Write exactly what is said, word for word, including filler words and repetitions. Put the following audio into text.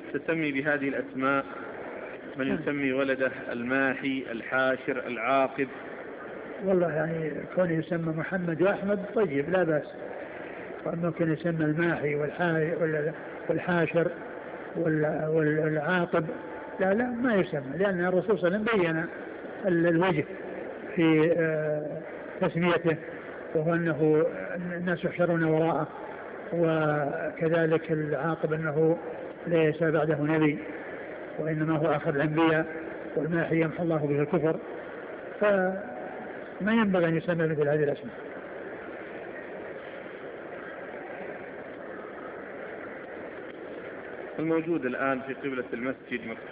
تسمي بهذه الأسماء من يسمي ولده الماحي الحاشر العاقب؟ والله يعني كون يسمى محمد وأحمد طيب لا بأس، وممكن يسمى الماحي والحاشر والعاقب لا لا ما يسمى، لأن الرسول صلى الله عليه وسلم بين الوجه في تسميته، وهو أنه الناس يحشرون وراءه، وكذلك العاقب أنه ليس بعده نبي وإنما هو آخر الأنبياء، والماحي يمحو الله به الكفر، فما ينبغي أن يسمى مثل هذه الأسماء. الموجود الآن في قبلة المسجد